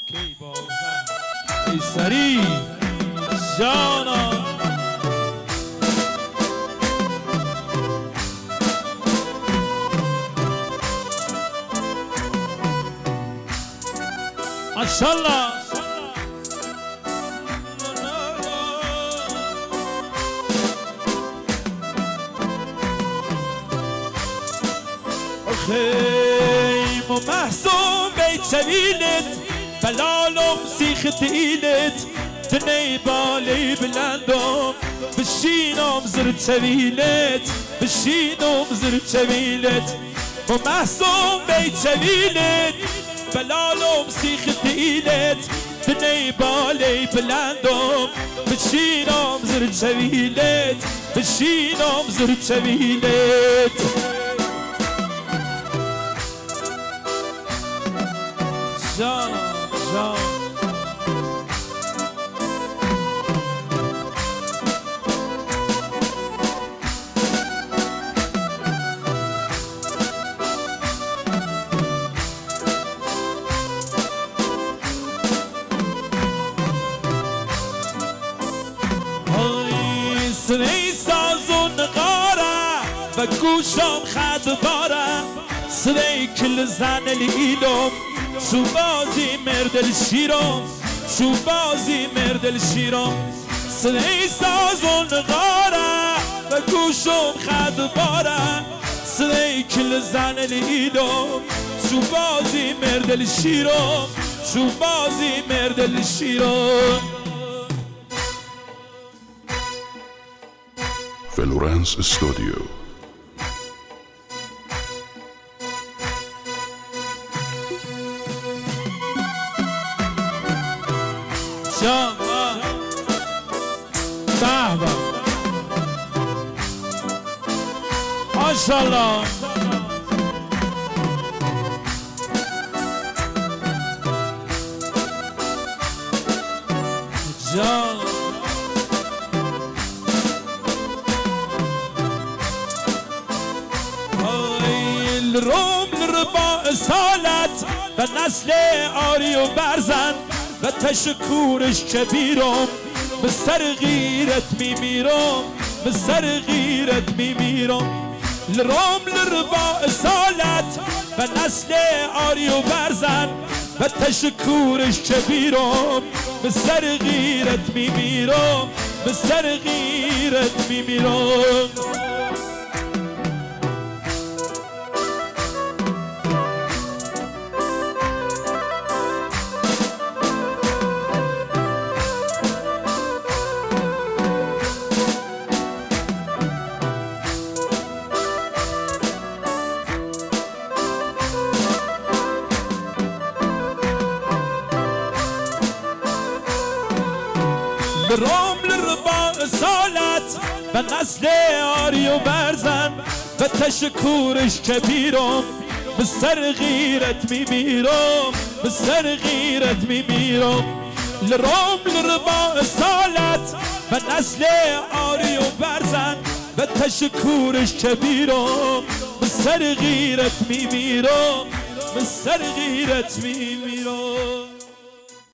کی بازم ای سری جانا ماشاءالله خيم ومحسوم بيت سبيلت بلالم سيخت ايلت تني بالي بلندم بشينم زرت سبيلت بشينم زرت سبيلت ومحسوم بيت سبيلت بلالم سيخت ايلت تني بالي بلندم بشينم زرت سبيلت بشينم زرت سبيلت جان جان های سری سازون غاره و گوشم خد باره سری کل زن لیلم شو بازی مردل شیرم شو بازی مردل شیرم سری سازون غاره و گوشم خد باره سری کل زن لیلم شو بازی مردل شیرم شو بازی مردل شیرم فلورانس استودیو جان بابا ماشاءالله جان الروم لربا سالت و نسل آری و برزن و تشکرش کبیرم به سر غیرت میمیرم به سر غیرت میمیرم لرام لربا اصالت و نسل آری و برزن و تشکرش کبیرم به سر غیرت میمیرم به سر غیرت میمیرم رام لربا سالت و نسل آری و برزن و تشکرش کبیرم به سر غیرت میمیرم به سر غیرت میمیرم لرام لربا سالت و نسل آری و برزن و تشکرش کبیرم به سر غیرت میمیرم به سر غیرت میمیرم